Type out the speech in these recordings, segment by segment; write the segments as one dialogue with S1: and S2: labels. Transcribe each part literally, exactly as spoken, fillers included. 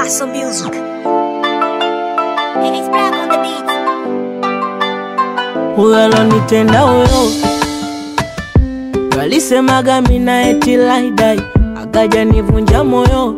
S1: Paso Music.
S2: It's Black on the beat.
S3: Huyo alonitenda huyo walisemaga mina eti laidai, akaja nivunja moyo,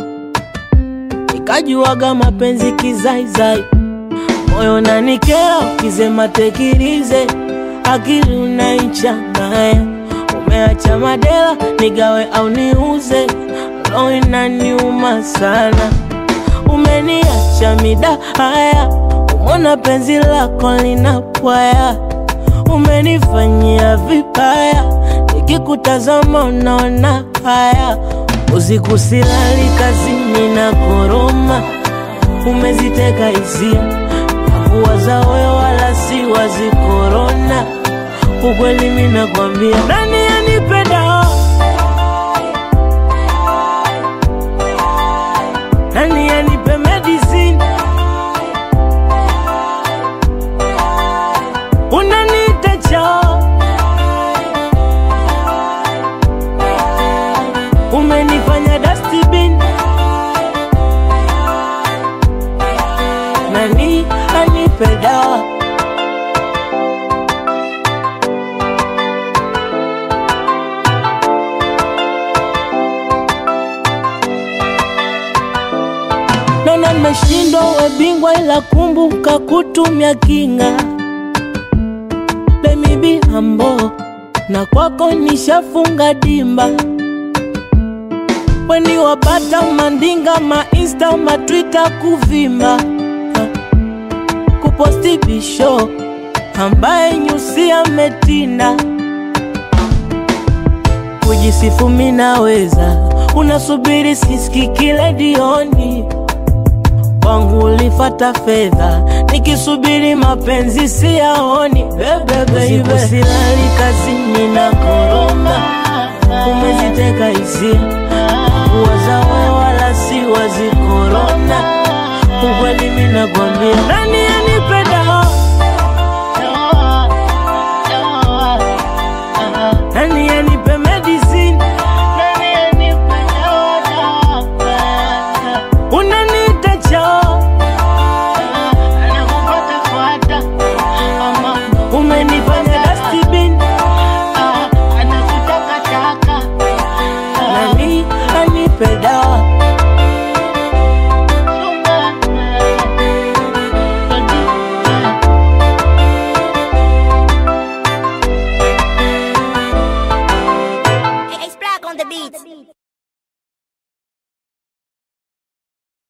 S3: nikajuaga mapenzi kizaizai. Moyo nanikera ukisema tekirize, akili unaichanganya. Umeacha madela nigawe au niuze, roho inaniuma sana. Umeniacha mida haya, umona penzi lako linapwaya. Umenifanyia vibaya, nikikutazama unaona haya. Usiku silali kazini na koroma, umeziteka hisia, nakuwaza wewe wala si wazi korona. Ukweli mimi nakwambia, nani anipenda? Nani anipe medicine? Unaniita chao, umenifanya dustbin. Nani anipe dawa? Nona nimeshindwa we bingwa, ila kumbuka kutumia kinga. Let me be humble, na kwako nishafunga dimba. Weni wapata mandinga, ma insta, ma twitter kuvimba, kuposti bisho ambaye nyusi ametina. Kujisifu minaweza, unasubiri sisiki kile dioni. Wangu ulifata fedha, nikisubiri mapenzi siyaoni. Bebe baby, silali kazini na koroma, umeziteka hisia, kuwaza wewe wala si wazi korona. Ukweli mimi nakwambia, nani anipenda? Nani anipe medicine? Unaniita chao, umenifanya dustbin. Nani anipe dawa?
S2: It's Black on the beat.